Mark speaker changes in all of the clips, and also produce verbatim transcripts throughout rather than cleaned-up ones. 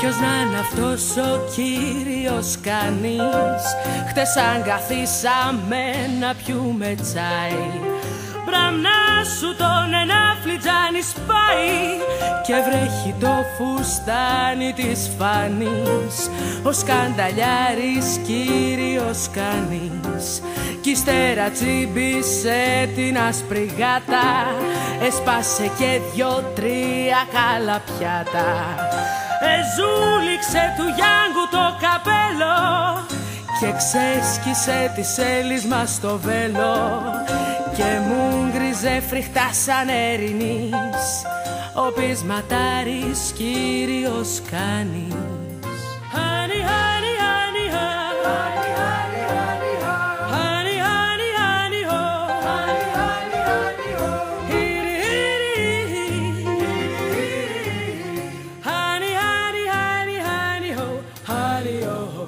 Speaker 1: Ποιος να είναι αυτός ο κύριος κανείς? Χτες αν καθίσαμε να πιούμε τσάι, μπραμνά σου τον ένα φλιτζάνι σπάει και βρέχει το φουστάνι της φανής. Ο σκανταλιάρης κύριος κανείς κι ύστερα τσίμπησε την άσπρη γάτα, έσπασε και δυο-τρία καλαπιάτα. Εζούληξε του Γιάνγκου το καπέλο και ξέσκισε τη σέλισμα στο βέλο και μου γκριζε φρικτά σαν ερηνής ο πεισματάρης κύριος κανείς. Honey, honey, honey, honey, honey, honey, honey, honey, honey, honey, honey, honey, hiri, hiri, honey, honey, honey, honey, ho, honey, ho.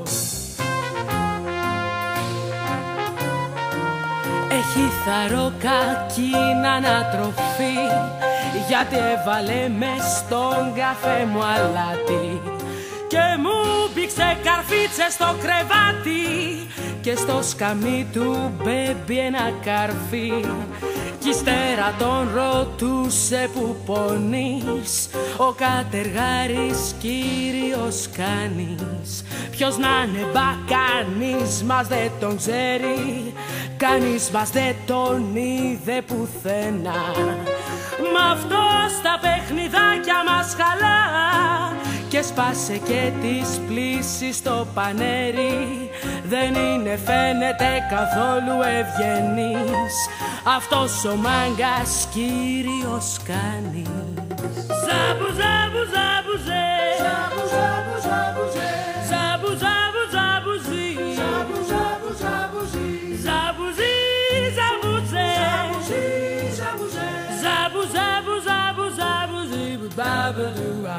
Speaker 1: Έχει θαροκακίνα ανατροφή γιατί έβαλε μες στον καφέ μου αλάτι και μου πήξε καρφίτσες στο κρεβάτι και στο σκαμί του μπέμπι ένα καρφί κι ύστερα τον ρωτούσε που πονείς ο κατεργάρης κύριος κανείς. Ποιος να είναι μπα κανείς μας δεν τον ξέρει, κανείς μας δεν τον είδε πουθενά. Μ' αυτό στα παιχνιδάκια μας χαλά και σπάσε και τις πλήσεις στο πανέρι. Δεν είναι φαίνεται καθόλου ευγενής αυτός ο μάγκας κύριος κανείς. Ζάμπου, ζάμπου, ζάμπουζε, ζάμπου, ζάμπου, ζάμπουζε, ζάμπου, ζάμπου, ζάμπουζι, ζάμπου, ζάμπου, ζάμπουζι, ζάμπουζι, ζάμπουζε, ζάμπουζε, ζάμπου, ζάμπου, ζάμπου, ζάμπουζι, μπαμπουδουά.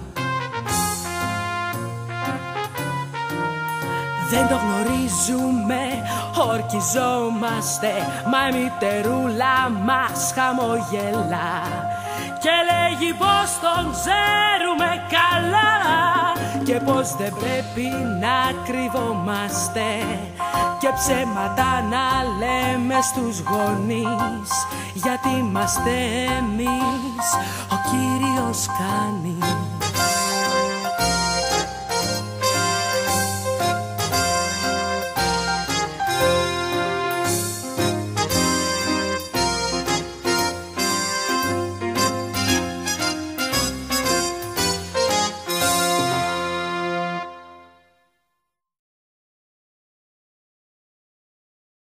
Speaker 1: Δεν το γνωρίζουμε, ορκιζόμαστε, μα η μητερούλα μας χαμογελά και λέγει πως τον ξέρουμε καλά και πως δεν πρέπει να κρυβόμαστε και ψέματα να λέμε στους γονείς, γιατί είμαστε εμείς ο κύριος κανείς.